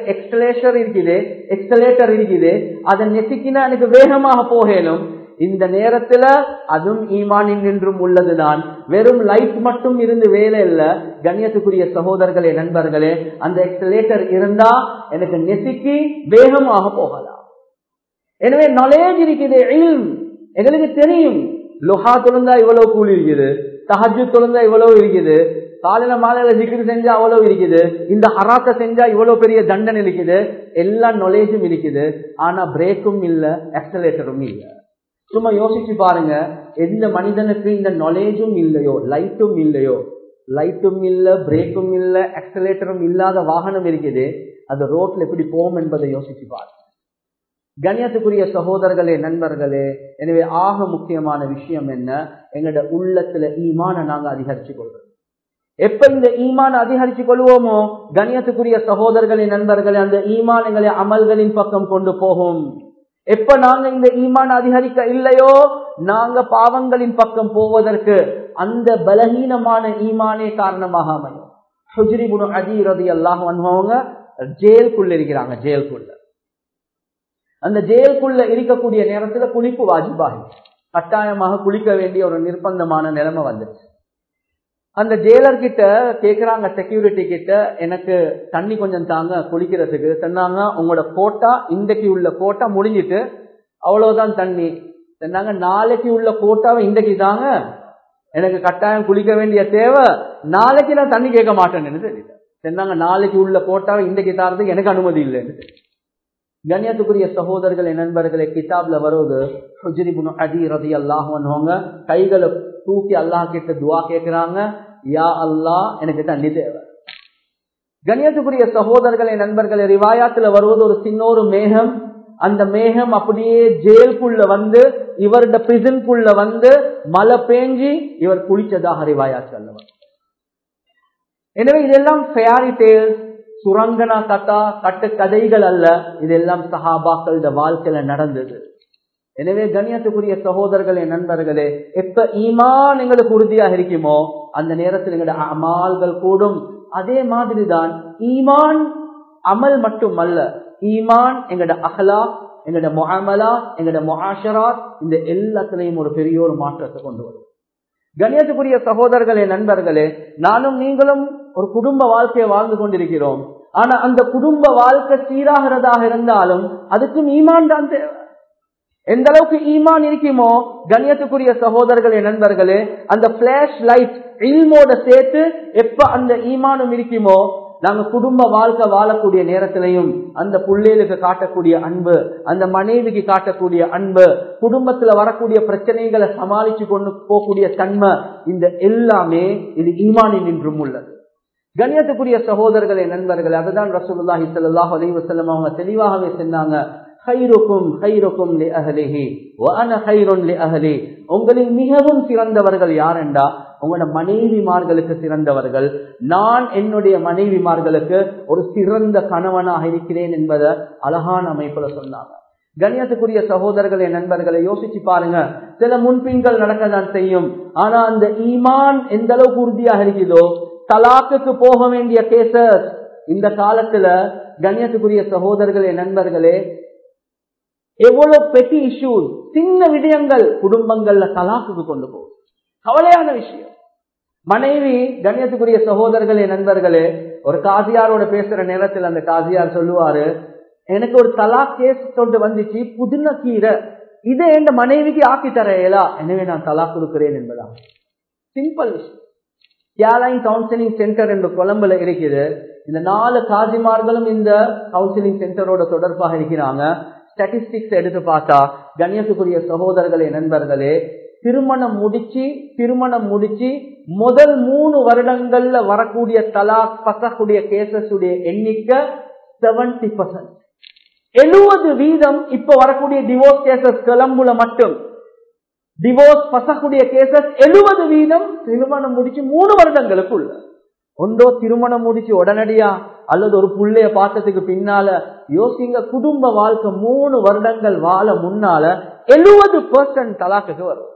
எக்ஸலேட்டர் இருக்குது, அதை நெசிக்கினா எனக்கு வேகமாக போகலும். இந்த நேரத்துல அதுவும் ஈமானின் நின்றும் உள்ளதுதான். வெறும் லைட் மட்டும் இருந்து வேலை இல்ல. கண்ணியத்துக்குரிய சகோதரர்களே, நண்பர்களே, அந்த எக்ஸலேட்டர் இருந்தா எனக்கு நெசிக்கி வேகமாக போகலாம். எனவே நாலேஜ் இருக்குது, இல்ம் எங்களுக்கு தெரியும். லுஹா தொழுந்தா இவ்வளவு கூலி இருக்குது, தஹஜ்ஜுத் தொழுந்தா இவ்வளவு இருக்குது, காலையில மாலையில ஜிக்ர் செஞ்சா அவ்வளவு இருக்குது, இந்த ஹராத்தை செஞ்சா இவ்வளவு பெரிய தண்டனை இருக்குது. எல்லா நாலேஜும் இருக்குது. ஆனா பிரேக்கும் இல்ல, எக்ஸலேட்டரும் இல்ல. சும்மா யோசிச்சு பாருங்க, எந்த மனிதனுக்கு இந்த நாலேஜும் இல்லையோ, லைட்டும் இல்ல, பிரேக்கும் இல்ல, எக்ஸலேட்டரும் இல்லாத வாகனம் இருக்குது, அது ரோட்ல எப்படி போகும் என்பதை யோசிச்சு பாருங்க. கண்ணியத்துக்குரிய சகோதரர்களே, நண்பர்களே, எனவே ஆக முக்கியமான விஷயம் என்ன? எங்களோட உள்ளத்துல ஈமான நாங்க அதிகரிச்சு கொள்றோம். எப்ப இந்த ஈமான அதிகரிச்சு கொள்வோமோ, கண்ணியத்துக்குரிய சகோதரர்களே, நண்பர்களே, அந்த ஈமான் எங்களை அமல்களின் பக்கம் கொண்டு போகும். எப்ப நாங்க இந்த ஈமான் அதிகரிக்க இல்லையோ, நாங்க பாவங்களின் பக்கம் போவதற்கு அந்த பலகீனமான ஈமானே காரணமாக அமையும். ஹுஜ்ரி இப்னு அதி ரலியல்லாஹு அன்ஹு அவங்க ஜெயிலுக்குள்ள இருக்கிறாங்க. அந்த ஜெயிலுக்குள்ள இருக்கக்கூடிய நேரத்துல குளிப்பு வாஜிபாகி, கட்டாயமாக குளிக்க வேண்டிய ஒரு நிர்பந்தமான நிலைமை வந்துச்சு. அந்த ஜெயிலர் கிட்ட கேக்குறாங்க, செக்யூரிட்டி கிட்ட, எனக்கு தண்ணி கொஞ்சம் தாங்க குளிக்கிறதுக்கு. சொன்னாங்க, உங்களோட கோட்டா இன்றைக்கு உள்ள கோட்டா முடிஞ்சிட்டு, அவ்வளவுதான் தண்ணி. சொன்னாங்க, நாளைக்கு உள்ள கோட்டாவை இன்றைக்கு தாங்க, எனக்கு கட்டாயம் குளிக்க வேண்டிய தேவை, நாளைக்கு நான் தண்ணி கேட்க மாட்டேன்னு சொல்லிட்டேன். சொன்னாங்க, நாளைக்கு உள்ள கோட்டாவை இன்றைக்கு தாரதுக்கு எனக்கு அனுமதி இல்லைன்னு. கண்ணியத்துக்குரிய சகோதரர்களே, நண்பர்களே, கிதாப்ல வருவது, ஹுஜ்ரி இப்னு அதி ரலியல்லாஹு அன்ஹு கைகளை தூக்கி அல்லாஹ் கிட்ட துஆ கேட்கிறாங்க, யா அல்லாஹ், எனக்கு தண்ணி தேவை. கண்ணியத்துக்குரிய சகோதரர்களே, நண்பர்களே, ரிவாயாத்துல வருவது ஒரு சின்ன மேகம். அந்த மேகம் அப்படியே ஜெயிலுக்குள்ள வந்து, இவருடைய பிரிசனுக்குள்ள வந்து மழை பேஞ்சி இவர் குளிச்சதாக ரிவாயாத்துல. எனவே இதெல்லாம் ஃபேரி டேல்ஸ், சுரங்கனா கதா கட்டு கதைகள் அல்ல, இதெல்லாம் சஹாபாக்களோட வாழ்க்கையில நடந்தது. எனவே கண்ணியத்துக்குரிய சகோதரர்களே, நண்பர்களே, எப்ப ஈமான் எங்களுக்கு உறுதியாக இருக்குமோ அந்த நேரத்தில் எங்களோட அமால்கள் கூடும். அதே மாதிரிதான் ஈமான் அமல் மட்டும் அல்ல, ஈமான் எங்களோட அஹ்லாக், எங்களோட முஅமலா, எங்களோட முஆஷராத், இந்த எல்லாத்திலையும் ஒரு பெரிய ஒரு மாற்றத்தை கொண்டு வரும். கண்ணியத்துக்குரிய சகோதரர்களே, நண்பர்களே, நானும் நீங்களும் ஒரு குடும்ப வாழ்க்கையை வாழ்ந்து கொண்டிருக்கிறோம். ஆனா அந்த குடும்ப வாழ்க்கை சீராகிறதாக இருந்தாலும் அதுக்கும் ஈமான் தான் தேவை. எந்த அளவுக்கு ஈமான் இருக்குமோ கண்ணியத்துக்குரிய சகோதரர்களே, நண்பர்களே, அந்த பிளாஷ் லைட் இல்மோட சேர்த்து எப்ப அந்த ஈமானும் இருக்குமோ நாங்க குடும்ப வாழ்க்கை வாழக்கூடிய நேரத்திலையும் அந்த பிள்ளைகளுக்கு காட்டக்கூடிய அன்பு, அந்த மனைவிக்கு காட்டக்கூடிய அன்பு, குடும்பத்துல வரக்கூடிய பிரச்சனைகளை சமாளிச்சு கொண்டு போகக்கூடிய தன்மை, இந்த எல்லாமே இது ஈமானில் நின்றும் உள்ளது. கண்ணியத்துக்குரிய சகோதரர்களே, நண்பர்களே, அதுதான் ரசூலுல்லாஹி ஸல்லல்லாஹு அலைஹி வஸல்லம் அவங்க தெளிவாகவே சொன்னாங்க, ஹைருக்கும் ஹைருக்கும் லி அஹ்லிஹி வ அன ஹைருன் லி அஹ்லி. உங்களில் மிகவும் சிறந்தவர்கள் யார் என்றா உங்களோட மனைவிமார்களுக்கு சிறந்தவர்கள், நான் என்னுடைய மனைவிமார்களுக்கு ஒரு சிறந்த கணவனாக இருக்கிறேன் என்பதை அழகான அமைப்புல சொன்னாங்க. கண்ணியத்துக்குரிய சகோதரர்களே, நண்பர்களை, யோசிச்சு பாருங்க. சில முன்பின்கள் நடக்கத்தான் செய்யும். ஆனா அந்த ஈமான் எந்த அளவுக்கு உறுதியாக இருக்குதோ, தலாக்குக்கு போக வேண்டிய கேசஸ் இந்த காலத்துல கண்ணியத்துக்குரிய சகோதரர்களே, நண்பர்களே, எவ்வளவு பெட்டி இஷ்யூஸ், சின்ன விடயங்கள் குடும்பங்கள்ல தலாக்குக்கு கொண்டு போகும். கவலையான விஷயம். மனைவி, கண்ணியத்துக்குரிய சகோதரர்களே, நண்பர்களே, ஒரு காசியாரோட பேசுற நேரத்தில் அந்த காசியார் சொல்லுவாரு, எனக்கு ஒரு தலாக் கேஸ் கொண்டு வந்துச்சு, புதின கீரை, இதை என் மனைவிக்கு ஆக்கி தரையலா, எனவே நான் தலாக் கொடுக்கிறேன் என்பதா. சிம்பிள் விஷயம். கேலைன் கவுன்சிலிங் சென்டர் என்று கொலம்புல இருக்குது. இந்த 4 காசிமார்களும் இந்த கவுன்சிலிங் சென்டரோட தொடர்பாக இருக்கிறாங்க. ஸ்டாட்டிஸ்டிக்ஸ் எடுத்து பார்த்தா கண்ணியத்துக்குரிய சகோதரர்களே, நண்பர்களே, திருமணம் முடிச்சு முதல் 3 வருடங்கள்ல வரக்கூடிய தலாக் பசக்கூடிய கேசஸ் உடைய எண்ணிக்கை 70%. 70% இப்ப வரக்கூடிய டிவோர்ஸ் கேசஸ் கொலம்புல மட்டும் டிவோர்ஸ் பசக்கூடிய கேசஸ் 70% திருமணம் முடிச்சு 3 வருடங்களுக்குள்ள. ஒன்றோ திருமணம் முடிச்சு உடனடியா அல்லது ஒரு புள்ளைய பார்த்ததுக்கு பின்னால யோசிங்க. குடும்ப வாழ்க்கை 3 வருடங்கள் வாழ முன்னால 70% தலாக்குக்கு வரும்.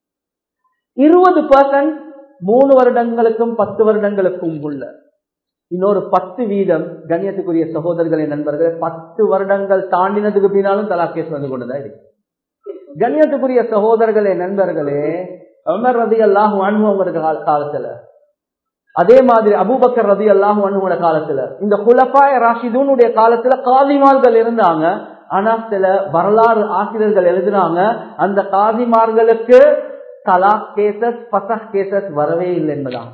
20% 3 வருடங்களுக்கும் 10 வருடங்களுக்கும் உள்ள. இன்னொரு 10% கண்ணியத்துக்குரிய சகோதரர்களே, நண்பர்களே, 10 வருடங்கள் தாண்டினதுக்கு பின்னாலும் தலாக் கேஸ் வந்து கொண்டுதான் இருக்கு. கண்ணியத்துக்குரிய சகோதரர்களே, நண்பர்களே, உமர் ரலியல்லாஹு அன்ஹு அவங்க காலத்துல, அதே மாதிரி அபூபக்கர் ரலியல்லாஹு அன்ஹுவோட காலத்துல, இந்த குலஃபாய ராஷிதூனுடைய காலத்துல காதிமார்கள் இருந்தாங்க. ஆனா சில வரலாறு ஆசிரியர்கள் எழுதுறாங்க, அந்த காதிமார்களுக்கு தலாக் கேசஸ் பசஹ் கேசஸ் வரவே இல்லை என்பதாக.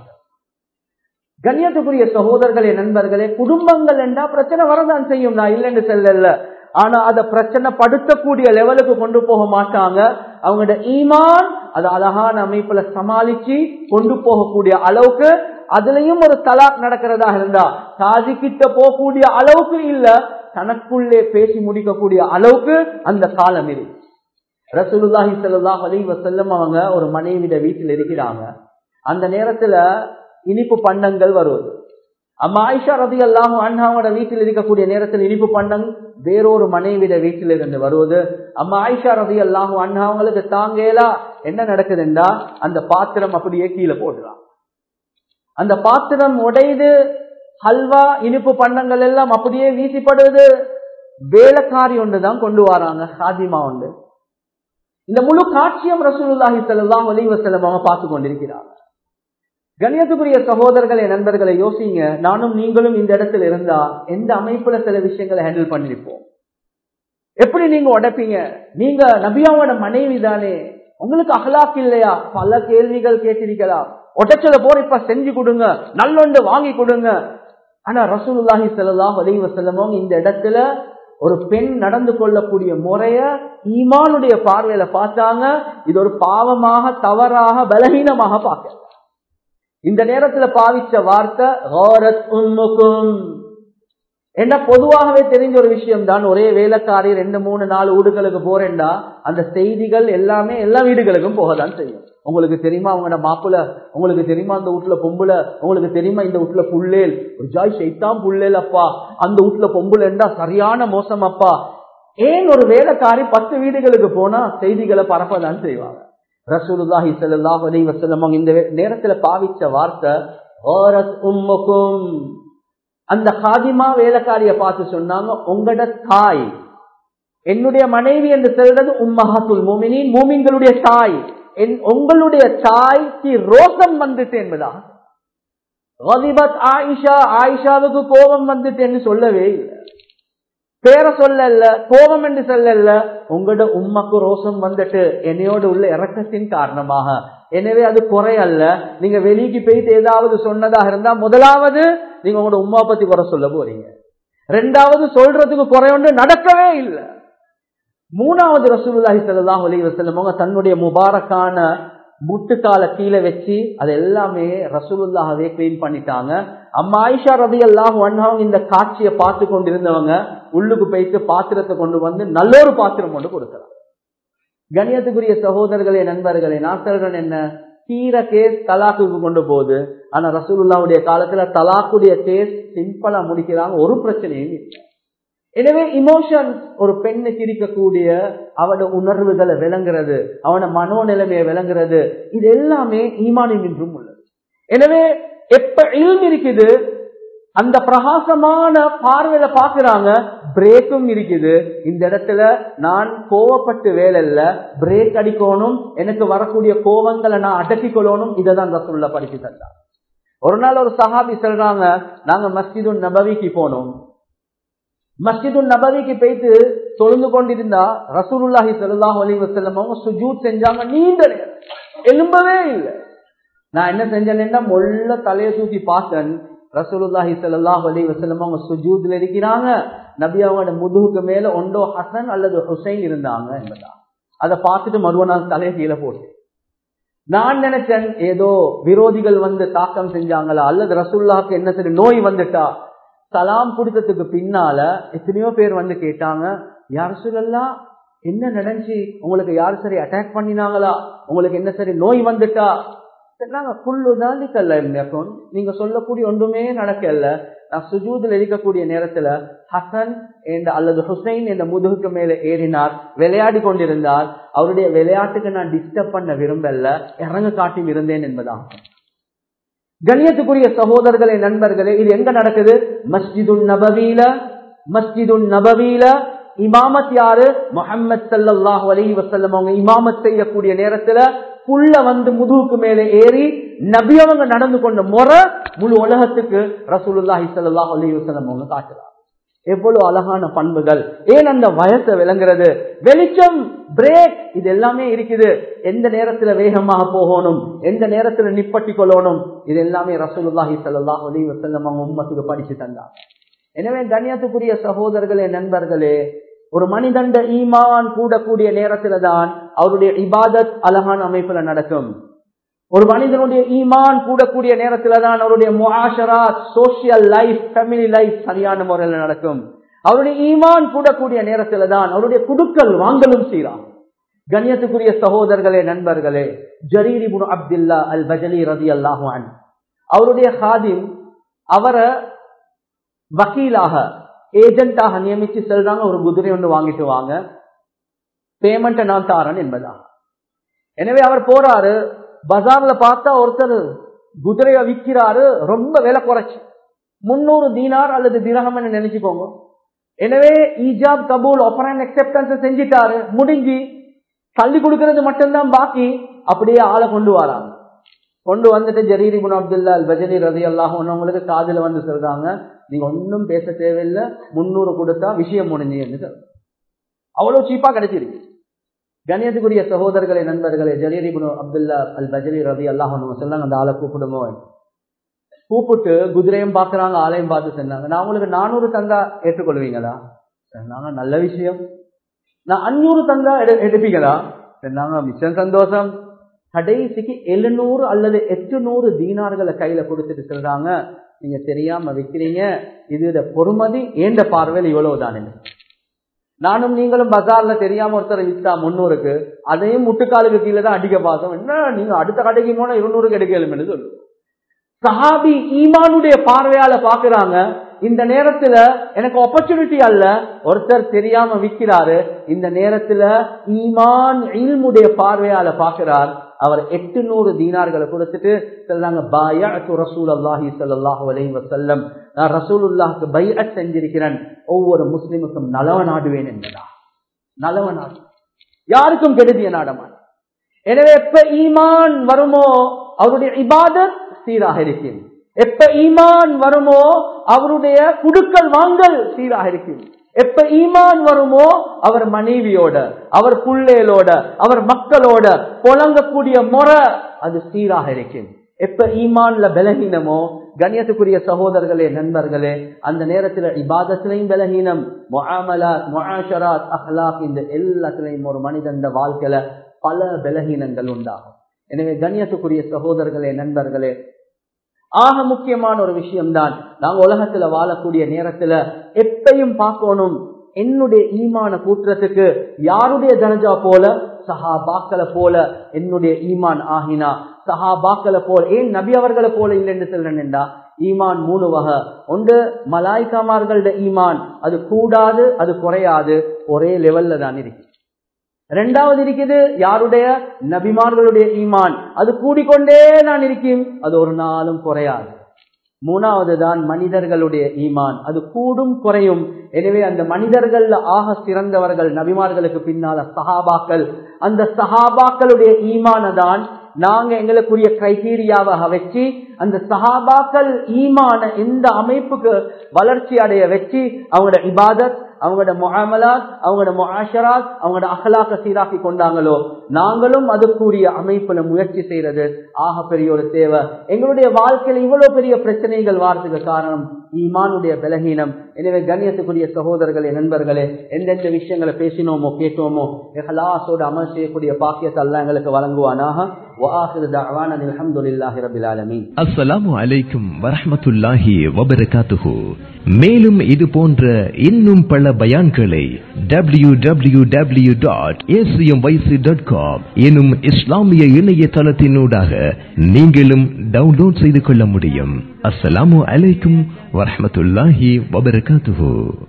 கண்ணியத்துக்குரிய சகோதரர்களே, நண்பர்களே, குடும்பங்கள் என்றா பிரச்சனை வரதான் செய்யும், நான் இல்லைன்னு சொல்லல. ஆனா அதை பிரச்சனை படுத்தக்கூடிய லெவலுக்கு கொண்டு போக மாட்டாங்க. அவங்களோட ஈமான் அதை அழகான அமைப்புல சமாளிச்சு கொண்டு போகக்கூடிய அளவுக்கு, அதுலயும் ஒரு தலாக் நடக்கிறதா இருந்தா காதி கிட்ட போகக்கூடிய அளவுக்கு இல்ல, தனக்குள்ளே பேசி முடிக்கக்கூடிய அளவுக்கு அந்த காலம் இருக்கு. ரசூலுல்லாஹி ஸல்லல்லாஹு அலைஹி வஸல்லம் அவங்க ஒரு மனைவிட வீட்டில் இருக்கிறாங்க. அந்த நேரத்துல இனிப்பு பண்டங்கள் வருவது. அம்மா ஆயிஷா ரலியல்லாஹு அன்ஹாவோட வீட்டில் இருக்கக்கூடிய நேரத்தில் இனிப்பு பண்டம் வேறொரு மனைவிட வீட்டில் இருந்து வருவது. அம்மா ஆயிஷா ரலியல்லாஹு அன்ஹா அவங்களுக்கு தாங்கேலா என்ன நடக்குதுண்டா, அந்த பாத்திரம் அப்படியே கீழே போடுறாங்க. அந்த பாத்திரம் உடையுது, ஹல்வா இனிப்பு பண்டங்கள் எல்லாம் அப்படியே வீசிப்படுது. வேலைக்காரி ஒன்றுதான் கொண்டு வராங்க, ஹாதிமா ஒன்று. இந்த முழு காட்சியம் ரசூலுல்லாஹி ஸல்லல்லாஹு அலைஹி வஸல்லம் அவங்க பார்த்து கொண்டிருக்கிறாங்க. கண்ணியத்துக்குரிய சகோதரர்களே, நண்பர்களை, யோசிங்க. நானும் நீங்களும் இந்த இடத்துல இருந்தா எந்த அமைப்புல சில விஷயங்களை ஹேண்டில் பண்ணிருப்போம்? எப்படி நீங்க உடைப்பீங்க? நீங்க நபியாவோட மனைவி தானே, உங்களுக்கு அஹ்லாக் இல்லையா? பல கேள்விகள் கேட்டிருக்கலாம். உடைச்சத போற இப்ப செஞ்சு கொடுங்க, நல்லொண்டு வாங்கி கொடுங்க. ஆனா ரசூலுல்லாஹி ஸல்லல்லாஹு அலைஹி வஸல்லம் இந்த இடத்துல ஒரு பெண் நடந்து கொள்ளக்கூடிய முறைய ஈமானுடைய பார்வையில பார்த்தாங்க. இது ஒரு பாவமாக, தவறாக, பலவீனமாக பார்க்க. இந்த நேரத்துல பாவிச்ச வார்த்தை காரத் உம்முக்கும். என்ன பொதுவாகவே தெரிஞ்ச ஒரு விஷயம் தான். ஒரே வேலைக்காரி 2, 3, 4 வீடுகளுக்கு போறேன்டா அந்த செய்திகள் எல்லாமே எல்லா வீடுகளுக்கும் போகதான் செய்யும். உங்களுக்கு தெரியுமா அவங்களோட மாப்பிள்ள, உங்களுக்கு தெரியுமா அந்த வீட்டுல பொம்புல, உங்களுக்கு தெரியுமா இந்த வீட்டுல புள்ளேல், ஒரு ஜாய் ஷைத்தான் புள்ளேல் அப்பா, அந்த வீட்டுல பொம்புலண்டா சரியான மோசம் அப்பா. ஏன் ஒரு வேலைக்காரி 10 வீடுகளுக்கு போனா செய்திகளை பரப்பதான் செய்வாங்க. ரசூலுல்லாஹி ஸல்லல்லாஹு அலைஹி வஸல்லம் இந்த நேரத்துல பாவிச்ச வார்த்தை வாரத் உம்முக்கும். அந்த காதிமா வேலைக்காரிய பார்த்து சொன்னாங்க, உங்களோட தாய், என்னுடைய மனைவி என்று சொல்றது உம்மஹாத்துல் முஃமினீன், மூமின்களுடைய தாய், உங்களுடைய தாய்க்கு ரோசம் வந்துட்டு என்பதா. கதிபத் ஆயிஷா, ஆயிஷாவுக்கு கோபம் வந்துட்டு என்று சொல்லவே இல்லை, பேரை சொல்லல, கோபம் என்று சொல்லல, உங்களோட உம்மக்கு ரோசம் வந்துட்டு என்னையோடு உள்ள இறக்கத்தின் காரணமாக. எனவே அது குறை அல்ல. நீங்க வெளிக்கு போயிட்டு ஏதாவது சொன்னதாக இருந்தா முதலாவது நீங்க உங்களோட உம்மா பத்தி குறை சொல்ல போறீங்க, ரெண்டாவது சொல்றதுக்கு குறை ஒன்று நடக்கவே இல்லை, மூணாவது ரசூலுல்லாஹி ஸல்லல்லாஹு அலைஹி வஸல்லம் தன்னுடைய முபாரக்கான முட்டுக்கால கீழே வச்சு அது எல்லாமே ரசூலுல்லாஹவே கிளீன் பண்ணிட்டாங்க. அம்மா ஆயிஷா ரலியல்லாஹு அன்ஹா இந்த காட்சியை பார்த்து கொண்டிருந்தவங்க உள்ளுக்கு போயிட்டு பாத்திரத்தை கொண்டு வந்து நல்லொரு பாத்திரம் கொண்டு கொடுக்கிறாங்க. கண்ணியத்துக்குரிய சகோதரர்களே, நண்பர்களே, நான் சொல்றேன் என்ன, தீர கேஸ் தலாக்குக்கு கொண்டு போகுது. ஆனா ரசூலுல்லாஹ்வுடைய காலத்துல தலாக்குடைய கேஸ் சிம்பிளா முடிக்கிறாங்க, ஒரு பிரச்சனையும் இல்லை. எனவே இமோஷன் ஒரு பெண்ணுக்கு இருக்கக்கூடிய அவனோட உணர்வுகளை விளங்குறது, அவன மனோநிலைமையை விளங்குறது, இது எல்லாமே ஈமானின் என்றும் உள்ளது. எனவே எப்ப இல்ம் இருக்குது, அந்த பிரகாசமான பார்வையில பாக்குறாங்க, பிரேக்கும் இருக்குது. இந்த இடத்துல நான் கோவப்பட்டு வேலை இல்ல, பிரேக் அடிக்கணும், எனக்கு வரக்கூடிய கோவங்களை நான் அடக்கிக் கொள்ளணும். இதைதான் ரசூலுல்லாஹ் படிச்சு தந்தார். ஒரு நாள் ஒரு சஹாபி சொல்றாங்க, நாங்க மஸ்ஜிதுன் நபவிக்கு போனோம். மஸ்ஜிதுன் நபவிக்கு போயிட்டு தொழுந்து கொண்டிருந்தா ரசூலுல்லாஹி ஸல்லல்லாஹு அலைஹி வஸல்லம் அவங்க சுஜூத் செஞ்சாங்க, நீண்ட நேரம் எழும்பவே இல்லை. நான் என்ன செஞ்சேன்னா மொல்ல தலையை தூக்கி பார்த்தேன், ரசூலுல்லாஹி ஸல்லல்லாஹு அலைஹி வஸல்லம் அவங்க சுஜூத்ல இருக்கிறாங்க. நபி அவங்களோட முதுகுக்கு மேல ஒன்றோ ஹசன் அல்லது ஹுசைன் இருந்தாங்க என்பதா. அதை பார்த்துட்டு மறுவனாள் தலையை கீழே போட்டு நான் நினைச்சேன் ஏதோ விரோதிகள் வந்து தாக்கம் செஞ்சாங்களா, அல்லது ரசூலுல்லாஹ்க்கு என்ன சரி நோய் வந்துட்டா. சலாம் கொடுத்ததுக்கு பின்னால எத்தனையோ பேர் வந்து கேட்டாங்க, யார் ரசூலல்லாஹ் என்ன நடந்துச்சு, உங்களுக்கு யாரு சரி அட்டாக் பண்ணினாங்களா, உங்களுக்கு என்ன சரி நோய் வந்துட்டா. நீங்க சொல்லக்கூடிய ஒன்றுமே நடக்கல. நான் சுஜூதில் இருக்கக்கூடிய நேரத்துல ஹசன் அல்லது ஹுசைன் என்ற முதுகுக்கு மேல ஏறினார், விளையாடி கொண்டிருந்தார். அவருடைய விளையாட்டுக்கு நான் டிஸ்டர்ப் பண்ண விரும்பல, இறங்க காட்டி இருந்தேன் என்பதான். கண்ணியத்துக்குரிய சகோதரர்களே, நண்பர்களே, இது எங்க நடக்குது? மஸ்ஜிதுன் நபவியில. மஸ்ஜிதுன் நபவியில இமாமத் யாரு? முஹம்மது ஸல்லல்லாஹு அலைஹி வஸல்லம் அவங்க இமாமத் செய்யக்கூடிய நேரத்துல புள்ள வந்து முதுகுக்கு மேலே ஏறி நபி அவங்க நடந்து கொண்ட முறை முழு உலகத்துக்கு ரசூலுல்லாஹி ஸல்லல்லாஹு அலைஹி வஸல்லம் அவங்க காட்டுறாங்க. எவ்வளவு அழகான பண்புகள்! ஏன் அந்த வயசை விளங்குறது, வெளிச்சம், பிரேக், இது எல்லாமே இருக்குது. எந்த நேரத்துல வேகமாக போகணும், எந்த நேரத்துல நிப்பட்டி கொள்ளணும், இது எல்லாமே ரசூலுல்லாஹி ஸல்லல்லாஹு அலைஹி வஸல்லம் அவங்க உம்மத்துக்கு படிச்சு தந்தாங்க. எனவே கண்ணியத்துக்குரிய சகோதரர்களே, நண்பர்களே, ஒரு மனிதண்ட ஈமான் கூடக்கூடிய நேரத்துல தான் அவருடைய இபாதத் அழகான அமைப்புல நடக்கும். ஒரு மனிதனுடைய ஈமான் கூடக்கூடிய நேரத்துல தான் அவருடைய முஆஷராத், சோசியல் லைஃப், ஃபேமிலி லைஃப் சரியான முறையில் நடக்கும். அவருடைய ஈமான் கூடக்கூடிய நேரத்துல தான் அவருடைய குடுக்கல் வாங்கலும் சீராம். கண்ணியத்துக்குரிய சகோதரர்களே, நண்பர்களே, ஜரீர் இப்னு அப்துல்லா அல் பஜலி ரலியல்லாஹு அன்ஹு அவருடைய ஹாதிம் அவரை வக்கீலாக, ஏஜென்டாக நியமிச்சு செல்றாங்க, ஒரு குதிரை ஒன்று வாங்கிட்டு வாங்க, பேமெண்ட் நான் தாரன் என்பதா. எனவே அவர் போறாரு, பஜார்ல பார்த்தா ஒருத்தர் குதிரையை விற்கிறாரு, ரொம்ப விலை குறைச்சு 300 தீனார் அல்லது திரகம் நினைச்சுக்கோங்க. எனவே ஈஜாப் கபூல் ஆஃபர் அக்செப்டன்ஸ் செஞ்சிட்டாரு, முடிஞ்சு தள்ளி கொடுக்கிறது மட்டும்தான் பாக்கி. அப்படியே ஆளை கொண்டு வராங்க. கொண்டு வந்துட்டு ஜரீர் இப்னு அப்துல்லா அல் பஜலி ரலியல்லாஹு அன்ஹு உங்களுக்கு காதுல வந்து சொல்றாங்க, நீங்க ஒன்னும் பேச தேவையில்லை, 300 கொடுத்தா விஷயம் முடிஞ்சு. அவ்வளவு சீப்பா கிடைச்சிருக்கு. கண்ணியத்துக்குரிய சகோதரர்களே, நண்பர்களே, ஜரீர் இப்னு அப்துல்லா அல் பஜலி ரலியல்லாஹு அன்ஹு சொன்னாங்க, அந்த ஆளை கூப்பிடுமோ. கூப்பிட்டு குதிரையும் பாக்குறாங்க, ஆளையும் பார்த்து சொன்னாங்க, நான் உங்களுக்கு 400 தந்தா ஏற்றுக்கொள்வீங்களா? சொன்னாங்க, நல்ல விஷயம். நான் 500 தந்தா எடுப்பீங்களா? சொன்னாங்க, மிச்சம் சந்தோஷம். கடைசிக்கு 700 அல்லது 800 தீனார்களை கையில கொடுத்துட்டு சொல்றாங்க, நீங்க தெரியாம விற்கிறீங்க, இது பொறுமதி ஏண்ட பார்வையில் இவ்வளவுதான். நானும் நீங்களும் பஜார்ல தெரியாம ஒருத்தர் வித்தா 300க்கு, அதையும் முட்டுக்காலுக்கு கீழே தான் அடிக்க பார்த்தோம். என்ன நீங்க அடுத்த கடைக்கு போனா 200க்கு எடுக்கலும்னு சொல்லு. சஹாபி ஈமானுடைய பார்வையால பாக்குறாங்க. இந்த நேரத்துல எனக்கு ஆப்பர்ச்சுனிட்டி அல்ல, ஒருத்தர் தெரியாம விற்கிறாரு. இந்த நேரத்துல ஈமான் இல்முடைய பார்வையால பாக்குறார். அவர் 800 தீனார்களை கொடுத்துட்டு சொல்றாங்க, பாயஅத்து ரசூலுல்லாஹி ஸல்லல்லாஹு அலைஹி வஸல்லம், நான் ரசூலுல்லாஹ்க்கு பைஅத் செஞ்சிருக்கிறேன், ஒவ்வொரு முஸ்லிமுக்கும் நலவ நாடுவேன் என்பதா. நலவ நாடு, யாருக்கும் கெடுதிய நாடமான். எனவே எப்ப ஈமான் வருமோ அவருடைய இபாதத் சீராக இருக்கும். எப்ப ஈமான் வருமோ அவருடைய குடுக்கல் வாங்கல் சீராக இருக்கும். எப்ப ஈமான் வருமோ அவர் மனைவியோட, அவர் புள்ளைகளோட, அவர் மக்களோட புலங்கக்கூடிய முறை அது சீராக இருக்கும். எப்ப ஈமான்ல பலகீனமோ, கண்ணியத்துக்குரிய சகோதரர்களே, நண்பர்களே, அந்த நேரத்தில் இபாதத்திலையும் பலகீனம், முஆமலாத், முஆஷராத், அஹ்லாக், இந்த எல்லாத்திலையும் ஒரு மனிதன் வாழ்க்கையில பல பலகீனங்கள் உண்டாகும். எனவே கண்ணியத்துக்குரிய சகோதரர்களே, நண்பர்களே, ஆக முக்கியமான ஒரு விஷயம்தான், நாங்க உலகத்துல வாழக்கூடிய நேரத்துல எப்பையும் பார்க்கணும், என்னுடைய ஈமான கூற்றத்துக்கு யாருடைய தரஜா போல, சஹாபாக்களை போல என்னுடைய ஈமான் ஆகினா, சஹாபாக்களை போல, ஏன் நபி அவர்களை போல இல்லைன்னு சொல்றேன்டா. ஈமான் 3 வகை. ஒன்று மலாய்க்காமார்களோட ஈமான், அது கூடாது, அது குறையாது, ஒரே லெவல்ல தான் இருக்கு. இரண்டாவது இருக்குது யாருடைய, நபிமார்களுடைய ஈமான், அது கூடிக்கொண்டே தான் இருக்கும், அது ஒரு நாளும் குறையாது. மூணாவது தான் மனிதர்களுடைய ஈமான், அது கூடும் குறையும். எனவே அந்த மனிதர்கள்ல ஆக சிறந்தவர்கள் நபிமார்களுக்கு பின்னால சஹாபாக்கள். அந்த சஹாபாக்களுடைய ஈமான தான் நாங்க எங்களுக்குரிய கிரைட்டீரியாவாக வச்சு, அந்த சஹாபாக்கள் ஈமான எந்த அமைப்புக்கு வளர்ச்சி அடைய வச்சு அவங்களோட இபாதத், அவங்களோட முஆமலாத், அவங்களோட முஆஷராத், அவங்களோட அஹ்லாக்க சீராக்கி கொண்டாங்களோ, நாங்களும் அதுக்குரிய அமைப்புல முயற்சி செய்யறது ஆக பெரிய ஒரு தேவை. எங்களுடைய வாழ்க்கையில இவ்வளவு பெரிய பிரச்சனைகள் வாரத்துக்கு காரணம் ஈமானுடைய பலகீனம். எனவே கண்ணியத்துக்குரிய சகோதரர்களே, நண்பர்களே, எந்தெந்த விஷயங்களை பேசினோமோ கேட்டோமோ இஹ்லாஸோட அமல் செய்யக்கூடிய பாக்கியத்தை அல்லாஹ் எங்களுக்கு வழங்குவானாக. வஆகிரு தஅவானா அல்ஹம்துலில்லாஹி ரப்பில் ஆலமீன். அஸ்ஸலாமு அலைக்கும் வரஹ்மத்துல்லாஹி வபரகாத்துஹு. மேலும் இது போன்ற இன்னும் பல பயான்களை www.acmyc.com எனும் இஸ்லாமிய இணையதளத்தினூடாக நீங்களும் டவுன்லோட் செய்து கொள்ள முடியும். அஸ்ஸலாமு அலைக்கும் வரஹ்மத்துல்லாஹி வபரகாத்துஹு.